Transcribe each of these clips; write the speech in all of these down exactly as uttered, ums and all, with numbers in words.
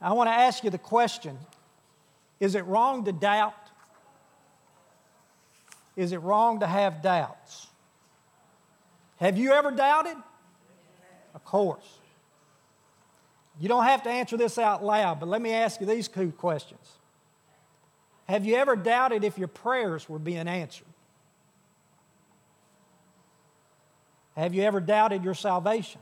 I want to ask you the question, is it wrong to doubt? Is it wrong to have doubts? Have you ever doubted? Of course. You don't have to answer this out loud, but let me ask you these two questions. Have you ever doubted if your prayers were being answered? Have you ever doubted your salvation?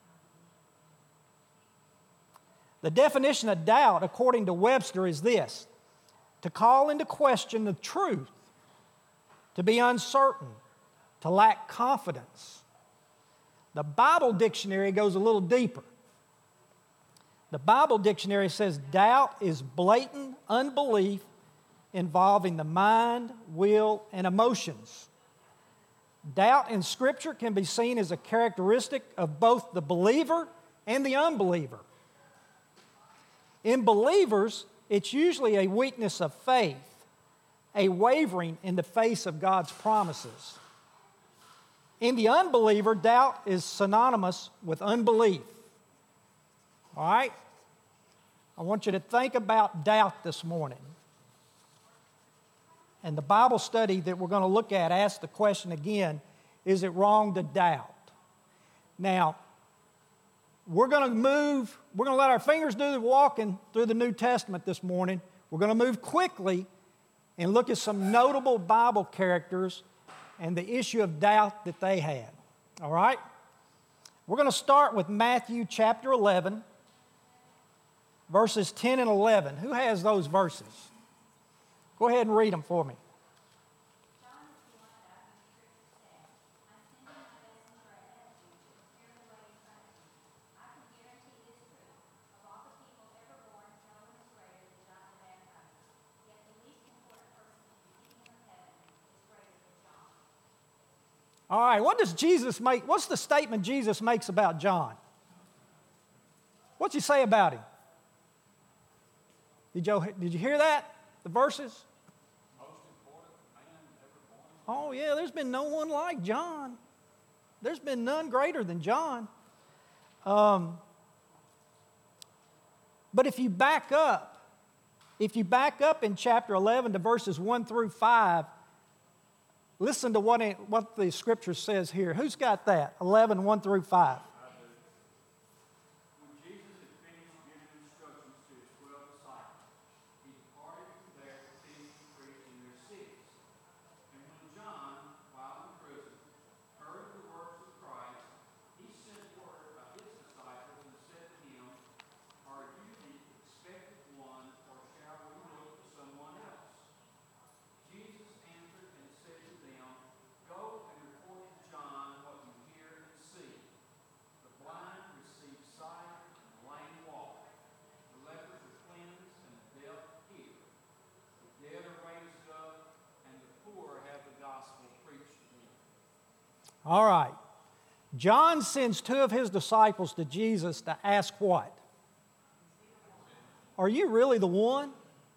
The definition of doubt, according to Webster, is this: to call into question the truth, to be uncertain, to lack confidence. The Bible dictionary goes a little deeper. The Bible dictionary says doubt is blatant unbelief involving the mind, will, and emotions. Doubt in Scripture can be seen as a characteristic of both the believer and the unbeliever. In believers, it's usually a weakness of faith, a wavering in the face of God's promises. In the unbeliever, doubt is synonymous with unbelief. All right? I want you to think about doubt this morning. And the Bible study that we're going to look at asks the question again, is it wrong to doubt? Now, we're going to move, we're going to let our fingers do the walking through the New Testament this morning. We're going to move quickly and look at some notable Bible characters and the issue of doubt that they had. All right? We're going to start with Matthew chapter eleven, verses ten and eleven. Who has those verses? Go ahead and read them for me. All right, what does Jesus make? What's the statement Jesus makes about John? What's he say about him? Did you, did you hear that? The verses? Most important man ever born. Oh, yeah, there's been no one like John. There's been none greater than John. Um, but if you back up, if you back up in chapter eleven to verses one through five, listen to what, it, what the Scripture says here. Who's got that? eleven, one through five. When Jesus had finished giving instructions to his twelve disciples, he departed from there to teach and preach in their cities. And when John, while in prison, heard of the works of Christ, he sent word by his disciples and said to him, "Are you the expected one, or shall we look to someone else?" Jesus answered and said to them, "Go and report to John what you hear and see. The blind receive sight, and the lame walk. The lepers are cleansed, and the deaf hear. The dead are raised up, and the poor have the gospel preached to them." All right. John sends two of his disciples to Jesus to ask what? Are you really the one?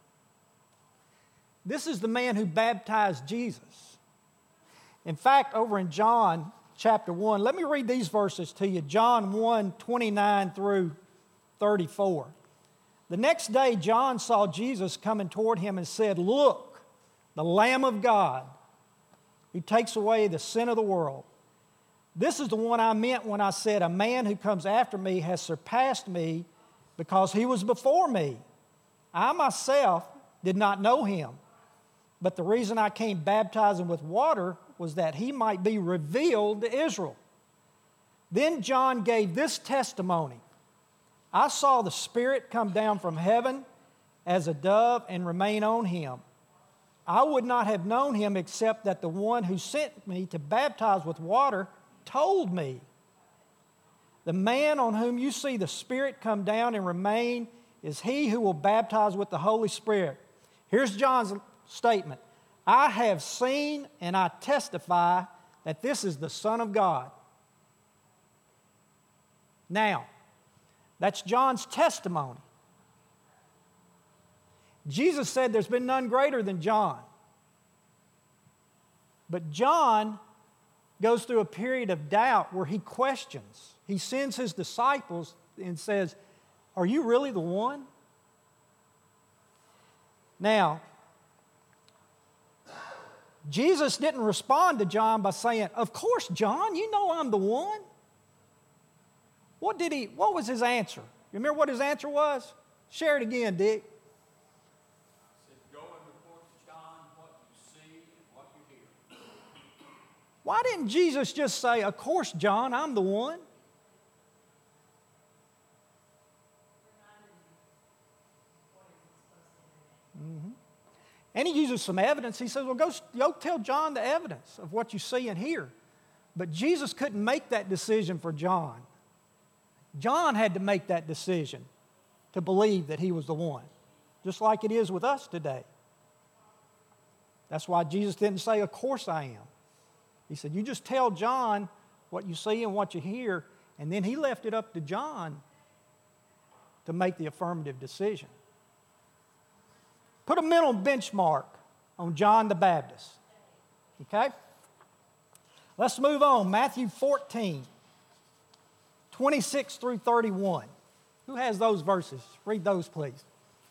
This is the man who baptized Jesus. In fact, over in John chapter one, let me read these verses to you. John one, twenty-nine through thirty-four. The next day, John saw Jesus coming toward him and said, "Look, the Lamb of God who takes away the sin of the world. This is the one I meant when I said, a man who comes after me has surpassed me because he was before me. I myself did not know him. But the reason I came baptizing with water was that he might be revealed to Israel." Then John gave this testimony: "I saw the Spirit come down from heaven as a dove and remain on him. I would not have known him except that the one who sent me to baptize with water told me. The man on whom you see the Spirit come down and remain is he who will baptize with the Holy Spirit." Here's John's statement: "I have seen and I testify that this is the Son of God." Now, that's John's testimony. Jesus said there's been none greater than John. But John goes through a period of doubt where he questions. He sends his disciples and says, "Are you really the one? Now, Jesus didn't respond to John by saying, "Of course, John, you know I'm the one." What did he, what was his answer? You remember what his answer was? Share it again, Dick. He said, "Go and report to John what you see and what you hear." Why didn't Jesus just say, "Of course, John, I'm the one"? Mm-hmm. And he uses some evidence. He says, "Well, go, go tell John the evidence of what you see and hear." But Jesus couldn't make that decision for John. John had to make that decision to believe that he was the one, just like it is with us today. That's why Jesus didn't say, "Of course I am." He said, "You just tell John what you see and what you hear," and then he left it up to John to make the affirmative decision. Put a mental benchmark on John the Baptist. Okay? Let's move on. Matthew fourteen, twenty-six through thirty-one. Who has those verses? Read those, please.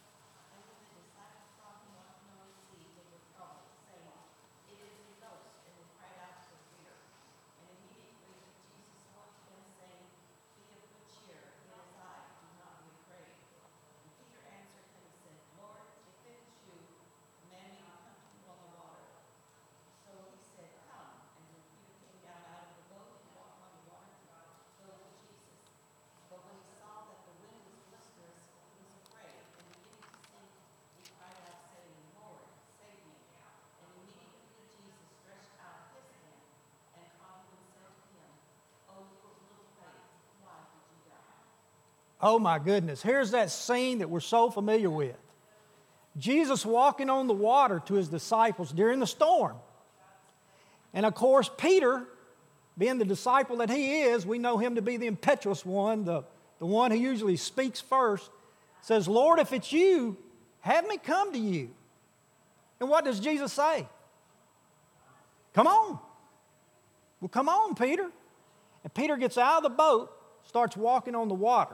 Oh my goodness, here's that scene that we're so familiar with. Jesus walking on the water to his disciples during the storm. And of course, Peter, being the disciple that he is, we know him to be the impetuous one, the, the one who usually speaks first, says, "Lord, if it's you, have me come to you." And what does Jesus say? "Come on." Well, come on, Peter. And Peter gets out of the boat, starts walking on the water.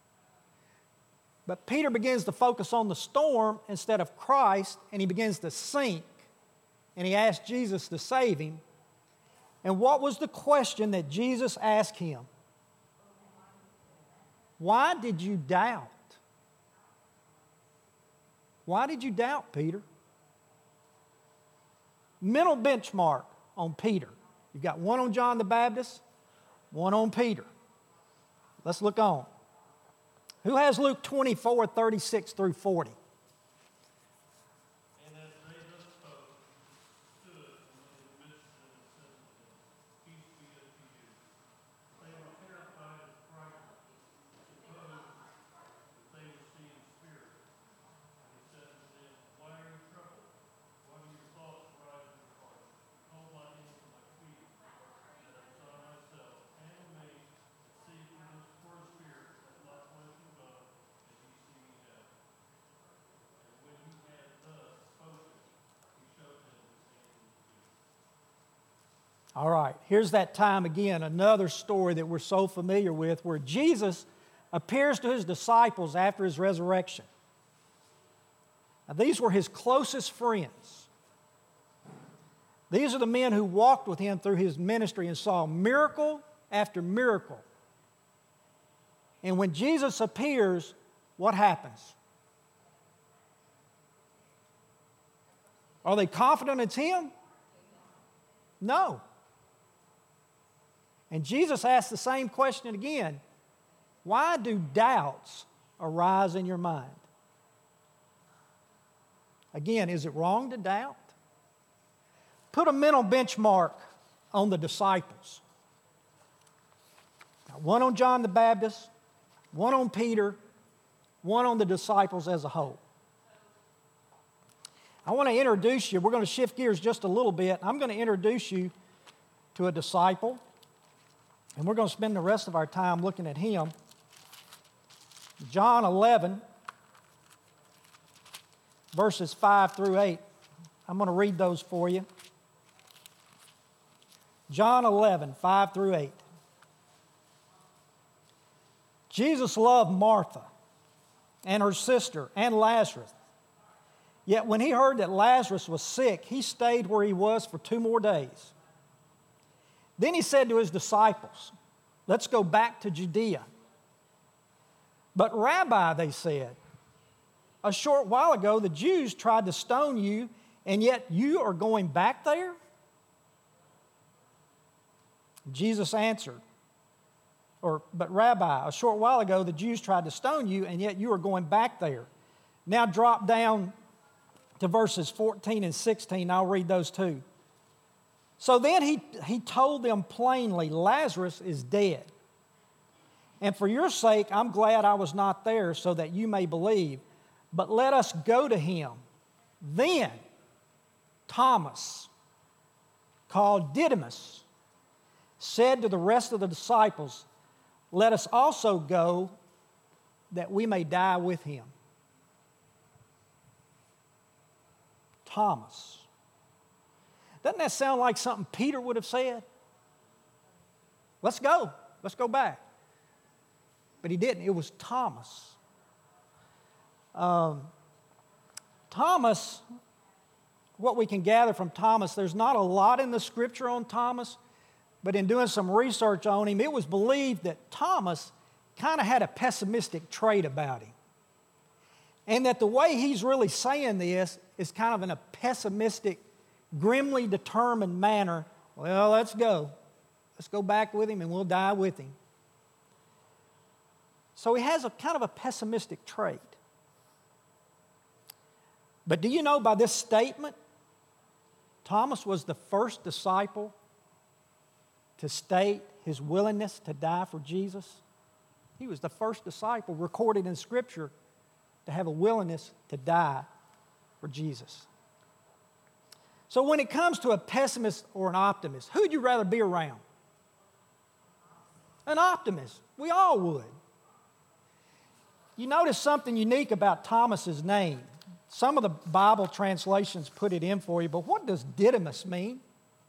But Peter begins to focus on the storm instead of Christ, and he begins to sink. And he asks Jesus to save him. And what was the question that Jesus asked him? Why did you doubt? Why did you doubt, Peter? Mental benchmark on Peter. You've got one on John the Baptist, one on Peter. Let's look on. Who has Luke twenty-four, thirty-six through forty? And as they thus spoke, stood among the midst of them and said to them, "Peace be unto you." They were terrified and frightened, supposed that they were seeing spirits. And he said to them, "Why are you troubled? What are your thoughts arising in your heart? Behold my hands and my feet, that I saw myself, and amazed, that see through this poor spirit, that not flesh and bone, and ye see me now." And when he had thus spoken, he showed them his hands and his feet. All right, here's that time again, another story that we're so familiar with, where Jesus appears to his disciples after his resurrection. Now, these were his closest friends. These are the men who walked with him through his ministry and saw miracle after miracle. And when Jesus appears, what happens? Are they confident it's him? No. And Jesus asked the same question again. Why do doubts arise in your mind? Again, is it wrong to doubt? Put a mental benchmark on the disciples. Now, one on John the Baptist, one on Peter, one on the disciples as a whole. I want to introduce you. We're going to shift gears just a little bit. I'm going to introduce you to a disciple, and we're going to spend the rest of our time looking at him. John eleven, verses five through eight. I'm going to read those for you. John eleven, five through eight. Jesus loved Martha and her sister and Lazarus. Yet when he heard that Lazarus was sick, he stayed where he was for two more days. Then he said to his disciples, let's go back to Judea. But Rabbi, they said, a short while ago the Jews tried to stone you, and yet you are going back there? Jesus answered, or, but Rabbi, a short while ago the Jews tried to stone you, and yet you are going back there. Now drop down to verses fourteen and sixteen. I'll read those too. So then he, he told them plainly, Lazarus is dead. And for your sake, I'm glad I was not there so that you may believe. But let us go to him. Then Thomas, called Didymus, said to the rest of the disciples, let us also go that we may die with him. Thomas. Doesn't that sound like something Peter would have said? Let's go. Let's go back. But he didn't. It was Thomas. Um, Thomas, what we can gather from Thomas, there's not a lot in the scripture on Thomas, but in doing some research on him, it was believed that Thomas kind of had a pessimistic trait about him. And that the way he's really saying this is kind of in a pessimistic, grimly determined manner. Well, let's go. Let's go back with him and we'll die with him. So he has a kind of a pessimistic trait. But do you know by this statement, Thomas was the first disciple to state his willingness to die for Jesus? He was the first disciple recorded in Scripture to have a willingness to die for Jesus. So when it comes to a pessimist or an optimist, who'd you rather be around? An optimist. We all would. You notice something unique about Thomas's name. Some of the Bible translations put it in for you, but what does Didymus mean?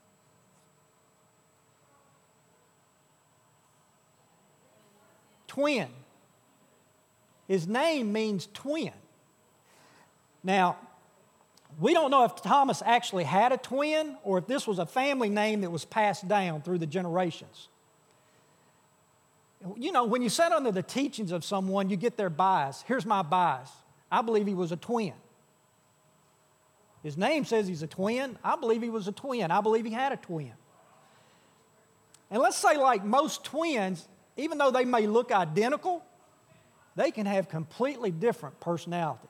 Twin. His name means twin. Now, we don't know if Thomas actually had a twin or if this was a family name that was passed down through the generations. You know, when you sit under the teachings of someone, you get their bias. Here's my bias. I believe he was a twin. His name says he's a twin. I believe he was a twin. I believe he had a twin. And let's say, like most twins, even though they may look identical, they can have completely different personalities.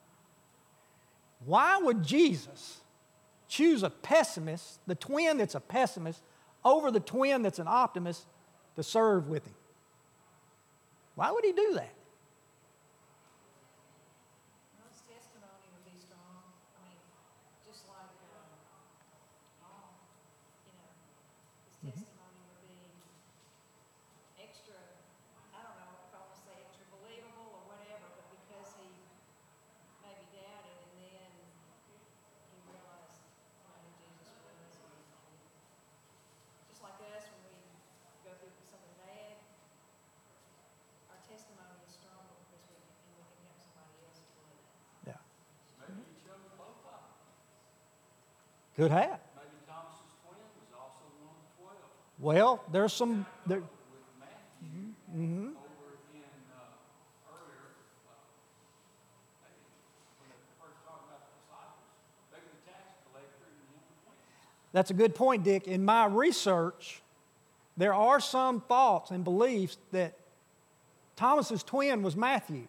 Why would Jesus choose a pessimist, the twin that's a pessimist, over the twin that's an optimist to serve with him? Why would he do that? His testimony would be strong. I mean, just like, um, Paul, you know, his testimony would be extra, I don't know if I want to say extra believable or whatever, but because he maybe doubted and then he realized, you know, who Jesus was. And just like us, when we go through something bad, our testimony is stronger because we can, and we can help somebody else to do that. Yeah. Maybe he chose both of them. Could have. Maybe Thomas's twin was also one of the twelve. Well, there's some... There, With Matthew mm-hmm. over in uh, earlier, uh, maybe when they first talked about the disciples, maybe the tax collector and him were twins. That's a good point, Dick. In my research, there are some thoughts and beliefs that Thomas's twin was Matthew.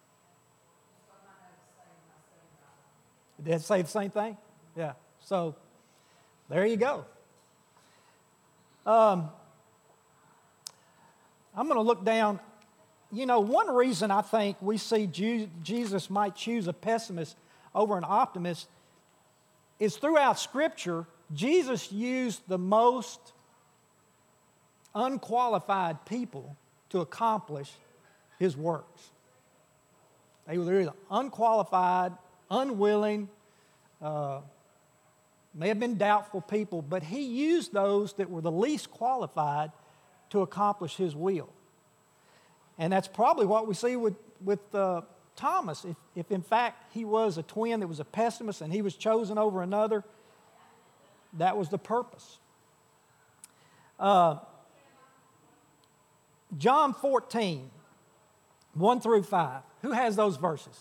Did it say the same thing? Yeah. So, there you go. Um, I'm going to look down. You know, one reason I think we see Ju- Jesus might choose a pessimist over an optimist is throughout Scripture, Jesus used the most unqualified people to accomplish his works. They were either unqualified, unwilling, uh, may have been doubtful people, but he used those that were the least qualified to accomplish his will. And that's probably what we see with, with uh, Thomas, if, if in fact he was a twin that was a pessimist and he was chosen over another, that was the purpose. Uh, John fourteen, one through five. Who has those verses?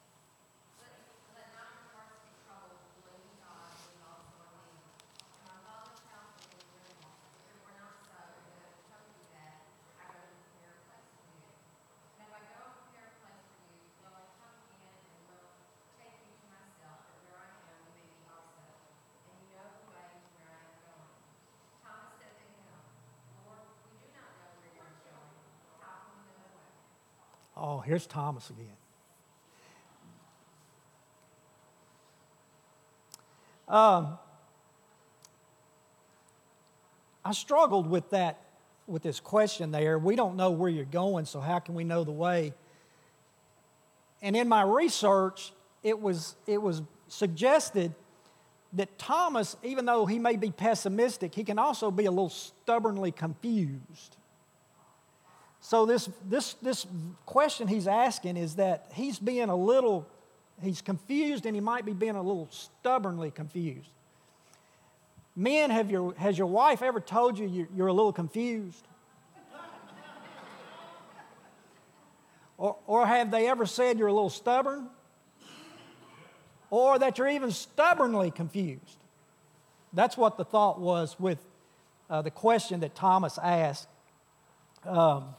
Oh, here's Thomas again. Um, I struggled with that, with this question there. We don't know where you're going, so how can we know the way? And in my research, it was, it was suggested that Thomas, even though he may be pessimistic, he can also be a little stubbornly confused. So this, this, this question he's asking is that he's being a little, he's confused and he might be being a little stubbornly confused. Men, have your, has your wife ever told you you're, you're a little confused? or, or have they ever said you're a little stubborn? Or that you're even stubbornly confused? That's what the thought was with uh, the question that Thomas asked. Um,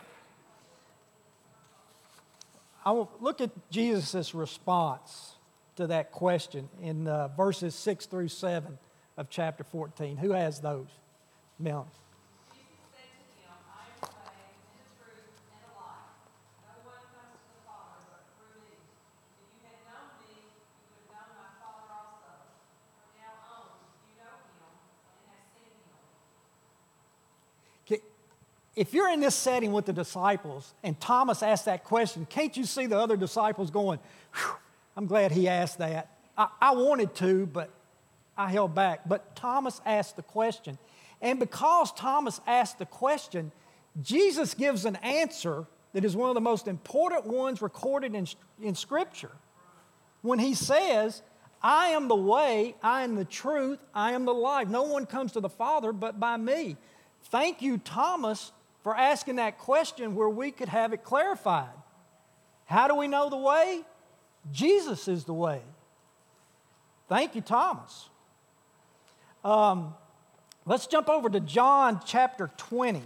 I will look at Jesus' response to that question in uh, verses six through seven of chapter fourteen. Who has those? Melanie. Jesus said to him, I am the way, and the truth, and the life. No one comes to the Father but through me. If you had known me, you would have known my Father also. From now on, you know him and have seen him. Okay, if you're in this setting with the disciples and Thomas asked that question, can't you see the other disciples going, "Whew, I'm glad he asked that. I, I wanted to, but I held back." But Thomas asked the question. And because Thomas asked the question, Jesus gives an answer that is one of the most important ones recorded in, in Scripture. When he says, I am the way, I am the truth, I am the life. No one comes to the Father but by me. Thank you, Thomas, for asking that question where we could have it clarified. How do we know the way? Jesus is the way. Thank you, Thomas. Um, let's jump over to John chapter twenty.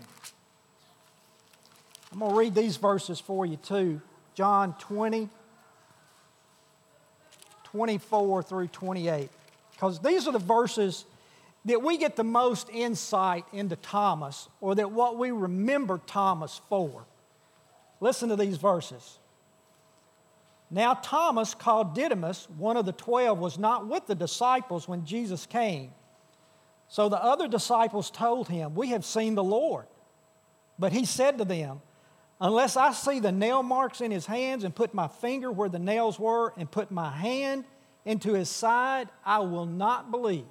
I'm going to read these verses for you too. John twenty, twenty-four through twenty-eight. Because these are the verses that we get the most insight into Thomas, or that what we remember Thomas for. Listen to these verses. Now Thomas, called Didymus, one of the twelve, was not with the disciples when Jesus came. So the other disciples told him, we have seen the Lord. But he said to them, unless I see the nail marks in his hands and put my finger where the nails were and put my hand into his side, I will not believe.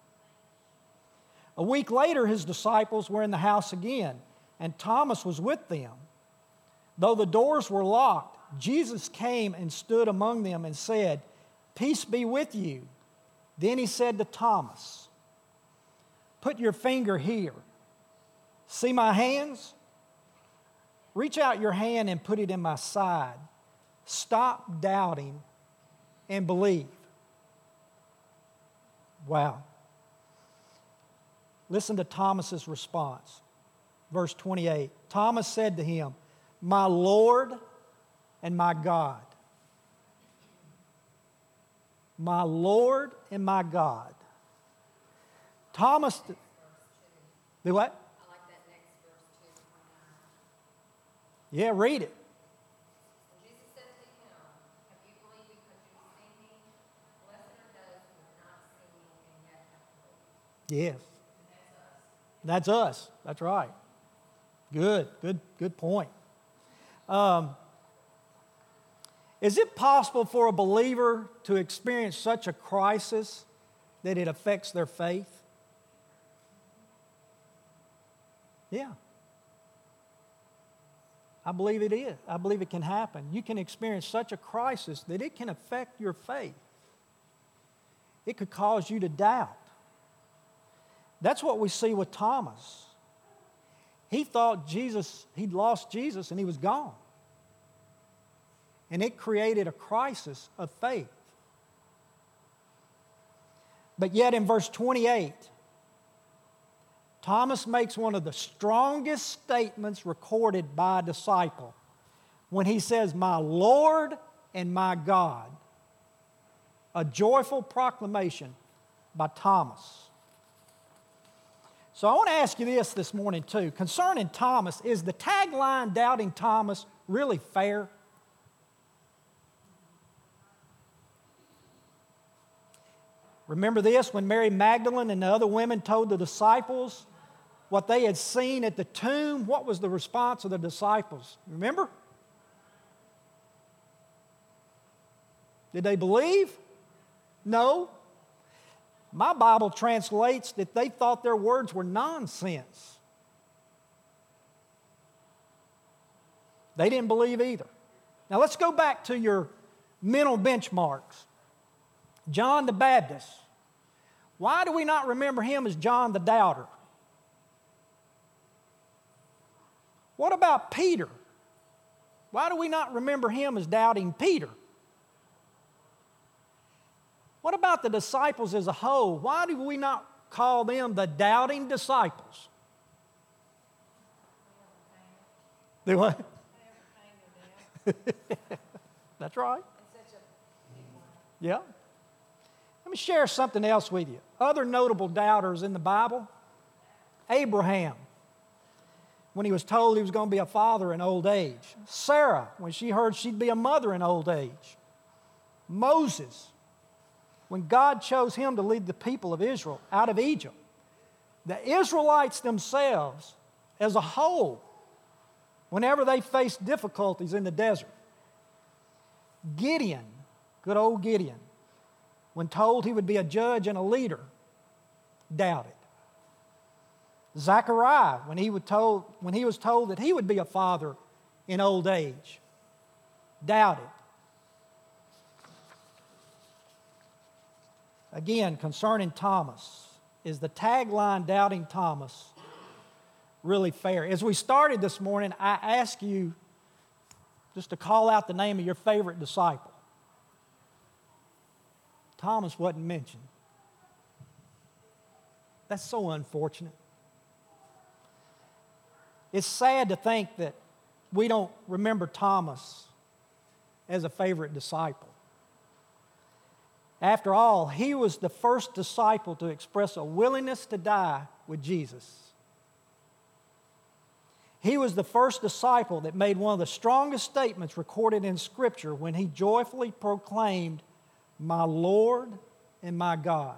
A week later, his disciples were in the house again, and Thomas was with them. Though the doors were locked, Jesus came and stood among them and said, peace be with you. Then he said to Thomas, put your finger here. See my hands? Reach out your hand and put it in my side. Stop doubting and believe. Wow. Listen to Thomas's response. Verse twenty-eight. Thomas said to him, my Lord and my God. My Lord and my God. Thomas, do what? I like that next verse too, twenty-nine. Yeah, read it. Jesus said to him, have you believed because you have seen me? Blessed are those who have not seen me and yet have believed. Yes. That's us. That's right. Good, good, good point. Um, is it possible for a believer to experience such a crisis that it affects their faith? Yeah. I believe it is. I believe it can happen. You can experience such a crisis that it can affect your faith. It could cause you to doubt. That's what we see with Thomas. He thought Jesus, he'd lost Jesus and he was gone. And it created a crisis of faith. But yet in verse twenty-eight, Thomas makes one of the strongest statements recorded by a disciple when he says, "My Lord and my God." A joyful proclamation by Thomas. So I want to ask you this this morning too. Concerning Thomas, is the tagline "Doubting Thomas" really fair? Remember this, when Mary Magdalene and the other women told the disciples what they had seen at the tomb, what was the response of the disciples? Remember? Did they believe? No. My Bible translates that they thought their words were nonsense. They didn't believe either. Now let's go back to your mental benchmarks. John the Baptist. Why do we not remember him as John the Doubter? What about Peter? Why do we not remember him as doubting Peter? What about the disciples as a whole? Why do we not call them the doubting disciples? Do what? That's right. Yeah. Let me share something else with you. Other notable doubters in the Bible. Abraham, when he was told he was going to be a father in old age. Sarah, when she heard she'd be a mother in old age. Moses, when God chose him to lead the people of Israel out of Egypt. The Israelites themselves, as a whole, whenever they faced difficulties in the desert. Gideon, good old Gideon, when told he would be a judge and a leader, doubted. Zechariah, when he, would told, when he was told that he would be a father in old age, doubted. Again, concerning Thomas, is the tagline "Doubting Thomas" really fair? As we started this morning, I asked you just to call out the name of your favorite disciple. Thomas wasn't mentioned. That's so unfortunate. It's sad to think that we don't remember Thomas as a favorite disciple. After all, he was the first disciple to express a willingness to die with Jesus. He was the first disciple that made one of the strongest statements recorded in Scripture when he joyfully proclaimed, "My Lord and my God."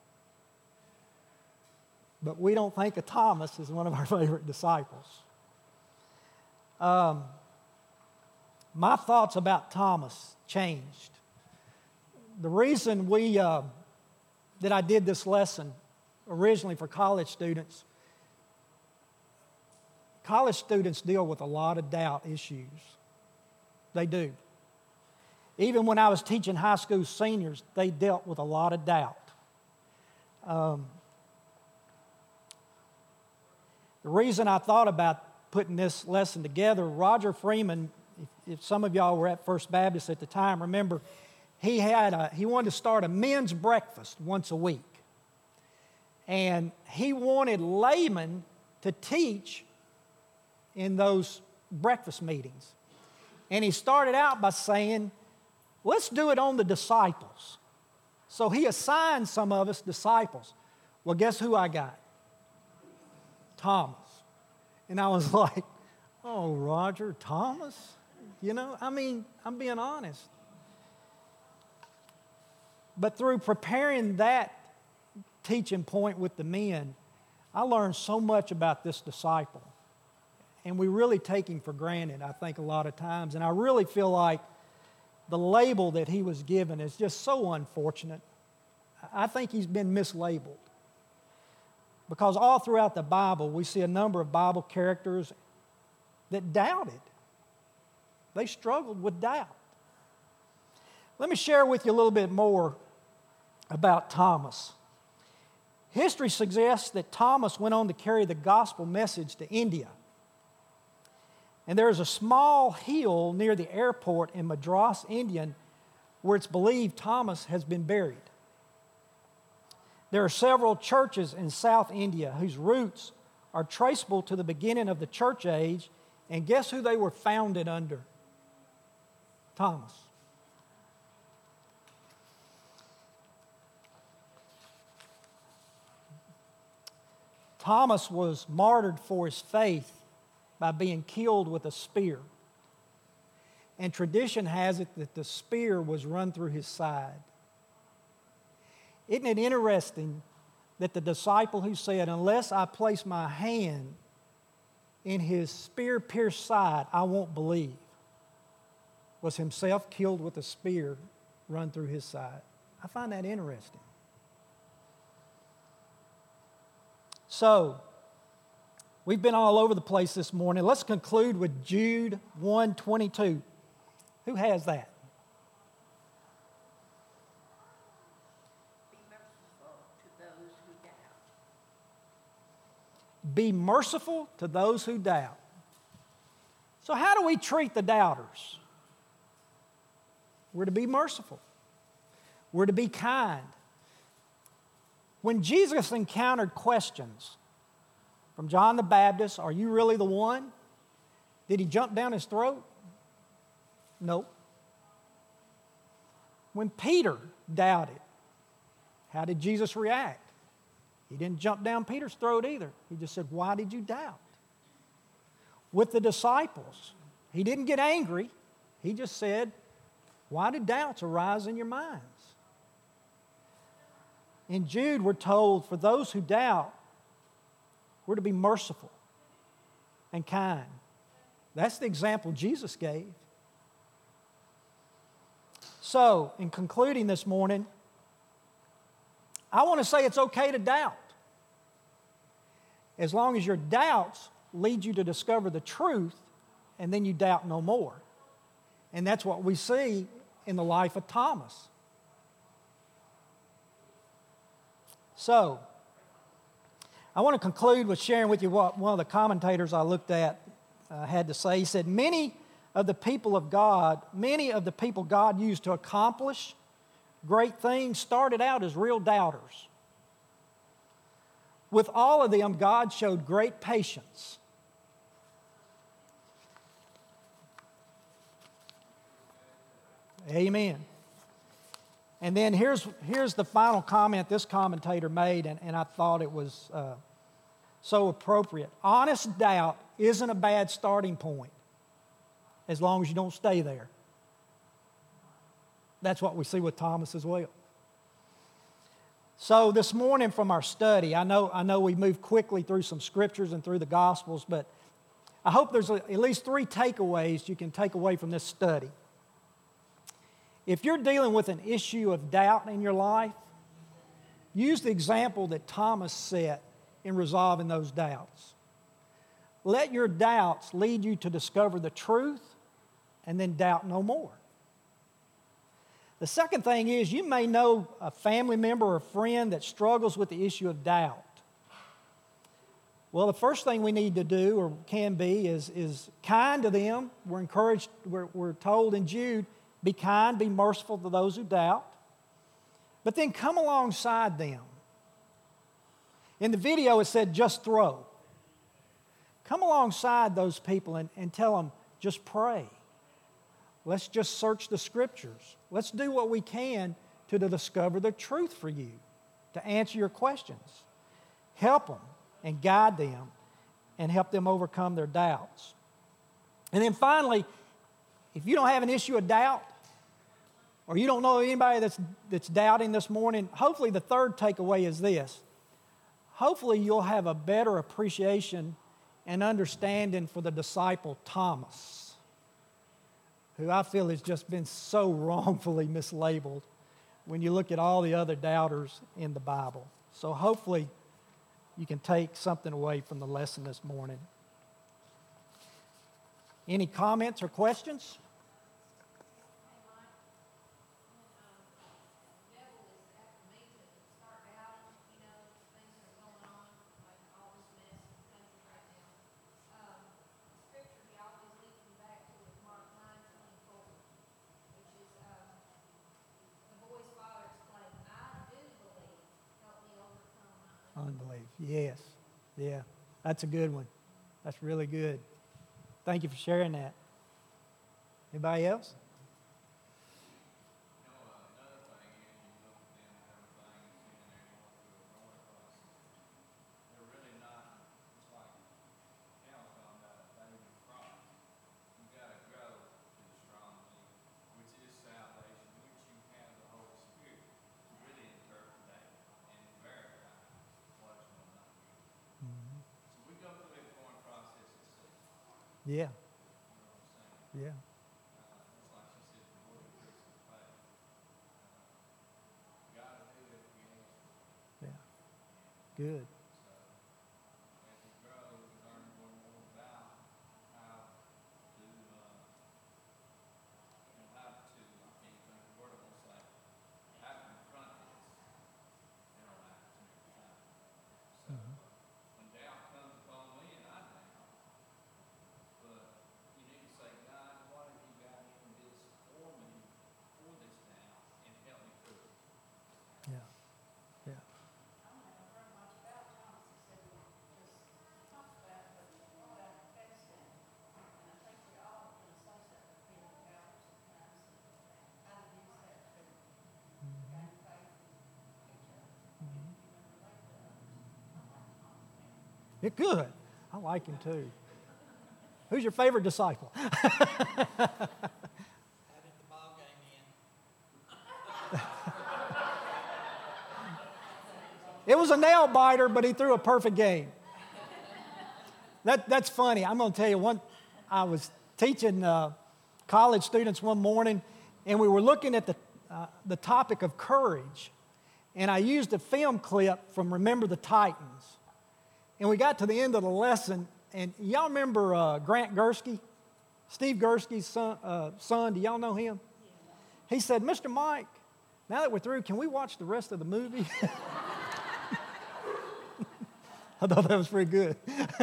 But we don't think of Thomas as one of our favorite disciples. Um, my thoughts about Thomas changed. The reason we uh, that I did this lesson originally for college students, college students deal with a lot of doubt issues. They do. Even when I was teaching high school seniors, they dealt with a lot of doubt. Um, the reason I thought about putting this lesson together, Roger Freeman, if, if some of y'all were at First Baptist at the time, remember, he had a, he wanted to start a men's breakfast once a week. And he wanted laymen to teach in those breakfast meetings. And he started out by saying, let's do it on the disciples. So he assigned some of us disciples. Well, guess who I got? Thomas. And I was like, oh, Roger, Thomas? You know, I mean, I'm being honest. But through preparing that teaching point with the men, I learned so much about this disciple. And we really take him for granted, I think, a lot of times. And I really feel like the label that he was given is just so unfortunate. I think he's been mislabeled. Because all throughout the Bible, we see a number of Bible characters that doubted. They struggled with doubt. Let me share with you a little bit more about Thomas. History suggests that Thomas went on to carry the gospel message to India. And there is a small hill near the airport in Madras, India, where it's believed Thomas has been buried. There are several churches in South India whose roots are traceable to the beginning of the church age, and guess who they were founded under? Thomas. Thomas was martyred for his faith by being killed with a spear. And tradition has it that the spear was run through his side. Isn't it interesting that the disciple who said, "Unless I place my hand in his spear-pierced side, I won't believe," was himself killed with a spear run through his side? I find that interesting. So, we've been all over the place this morning. Let's conclude with Jude one twenty-two. Who has that? Be merciful to those who doubt. So how do we treat the doubters? We're to be merciful. We're to be kind. When Jesus encountered questions from John the Baptist, "Are you really the one?" did he jump down his throat? No. When Peter doubted, how did Jesus react? He didn't jump down Peter's throat either. He just said, "Why did you doubt?" With the disciples, he didn't get angry. He just said, "Why do doubts arise in your minds?" In Jude, we're told, for those who doubt, we're to be merciful and kind. That's the example Jesus gave. So, in concluding this morning, I want to say it's okay to doubt, as long as your doubts lead you to discover the truth, and then you doubt no more. And that's what we see in the life of Thomas. So, I want to conclude with sharing with you what one of the commentators I looked at uh, had to say. He said, many of the people of God, many of the people God used to accomplish great things started out as real doubters. With all of them, God showed great patience. Amen. And then here's, here's the final comment this commentator made, and, and I thought it was uh, so appropriate. Honest doubt isn't a bad starting point, as long as you don't stay there. That's what we see with Thomas as well. So this morning from our study, I know, I know we moved quickly through some scriptures and through the Gospels, but I hope there's a, at least three takeaways you can take away from this study. If you're dealing with an issue of doubt in your life, use the example that Thomas set in resolving those doubts. Let your doubts lead you to discover the truth and then doubt no more. The second thing is, you may know a family member or a friend that struggles with the issue of doubt. Well, the first thing we need to do, or can be, is, is kind to them. We're encouraged, we're, we're told in Jude, be kind, be merciful to those who doubt. But then come alongside them. In the video, it said, just throw. Come alongside those people and, and tell them, just pray. Let's just search the Scriptures. Let's do what we can to discover the truth for you, to answer your questions. Help them and guide them and help them overcome their doubts. And then finally, if you don't have an issue of doubt, or you don't know anybody that's, that's doubting this morning, hopefully the third takeaway is this. Hopefully you'll have a better appreciation and understanding for the disciple Thomas, who I feel has just been so wrongfully mislabeled when you look at all the other doubters in the Bible. So hopefully you can take something away from the lesson this morning. Any comments or questions? unbelief. Yes. Yeah. That's a good one. That's really good. Thank you for sharing that. Anybody else? You know, uh, another thing is you look at them and everything, and they're going through a growing process. They're really not, it's like Cal's talking about a baby in Christ. You gotta grow to the strong meat, which is salvation, which you have the Holy Spirit to really interpret that and verify what is going on. Mhm. So we go through that growing process and see, Yeah. you know what I'm saying? Yeah. Uh, it's like she said, the Lord increase in faith. Uh, gotta do it if we ask for it. Yeah. Good. So, as we grow, we learn more and more about how to, uh, you know, how to, I can't even think of the word I want to say, how to confront this in our lives and everything. So, Mhm. when doubt comes upon me, and I doubt, but you need to say, God, what have you got in this for me, for this doubt, and help me through it. Yeah. Yeah. I don't know very much about Thomas, except we just talked about, but brought out Afghanistan. And I think we all can associate with being in doubt sometimes, and how to use that to gain faith in each other, and even relate to others. I like Thomas, man. You're good. I like him too. Who's your favorite disciple? Added the ball game in. It was a nail biter, but he threw a perfect game. That, that's funny. I'm going to tell you one. I was teaching uh, college students one morning, and we were looking at the, uh, the topic of courage. And I used a film clip from Remember the Titans. And we got to the end of the lesson, and y'all remember uh, Grant Gursky? Steve Gursky's son, uh, son, do y'all know him? He said, Mister Mike, now that we're through, can we watch the rest of the movie? I thought that was pretty good.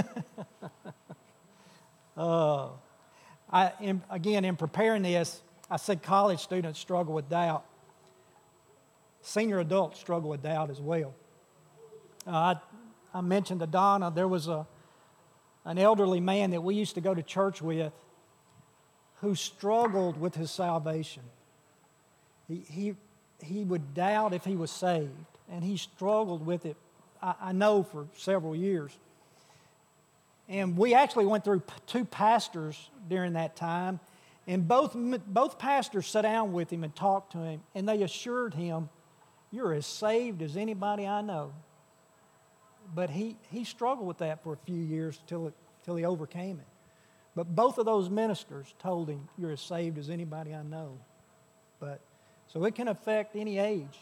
uh, I, in, again, in preparing this, I said college students struggle with doubt. Senior adults struggle with doubt as well. Uh, I, I mentioned to Donna, there was a, an elderly man that we used to go to church with who struggled with his salvation. He, he, he would doubt if he was saved, and he struggled with it, I, I know, for several years. And we actually went through p- two pastors during that time, and both, both pastors sat down with him and talked to him, and they assured him, you're as saved as anybody I know. But he, he struggled with that for a few years till, it, till he overcame it. But both of those ministers told him, you're as saved as anybody I know. But so it can affect any age.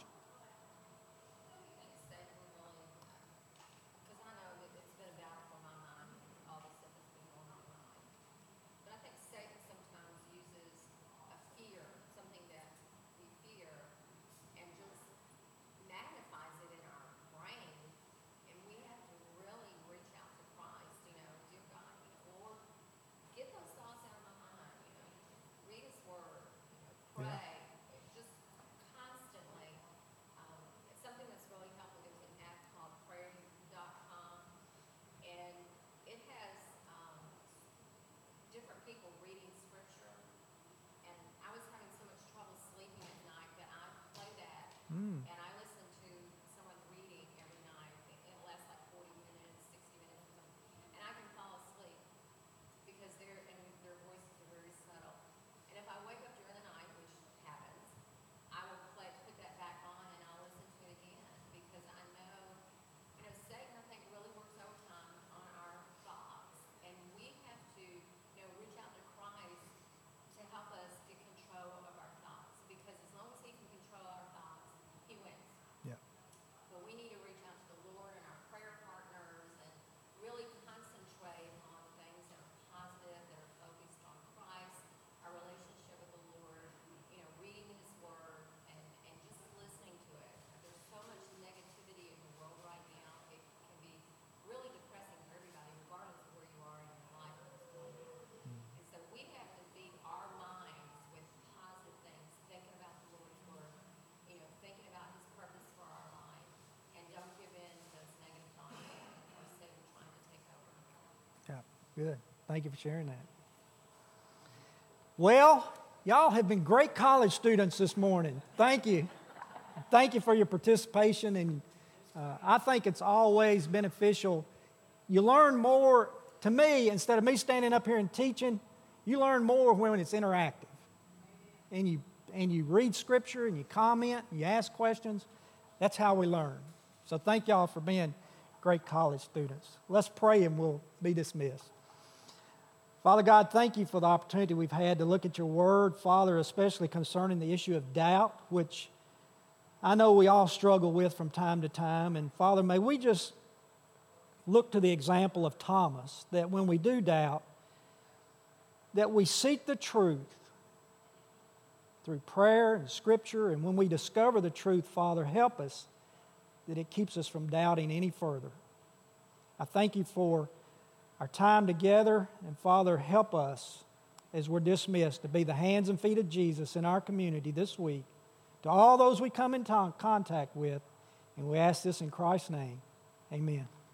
Because I know that it's been a battle for my mind, all the stuff that's been going on in my life. But I think Satan sometimes uses a fear, something that we fear, and just magnifies it in our brain. And we have to really reach out to Christ, you know, dear God, you know, Lord, get those thoughts out of my mind, you know, read His Word, you know, pray, just constantly Good. Thank you for sharing that. Well, y'all have been great college students this morning. Thank you. Thank you for your participation, and uh, I think it's always beneficial. You learn more, to me, instead of me standing up here and teaching, you learn more when it's interactive. And you, and you read Scripture, and you comment, and you ask questions. That's how we learn. So thank y'all for being great college students. Let's pray and we'll be dismissed. Father God, thank you for the opportunity we've had to look at your word, Father, especially concerning the issue of doubt, which I know we all struggle with from time to time. And Father, may we just look to the example of Thomas, that when we do doubt, that we seek the truth through prayer and Scripture, and when we discover the truth, Father, help us that it keeps us from doubting any further. I thank you for our time together, and Father, help us as we're dismissed to be the hands and feet of Jesus in our community this week, to all those we come in contact with, and we ask this in Christ's name. Amen.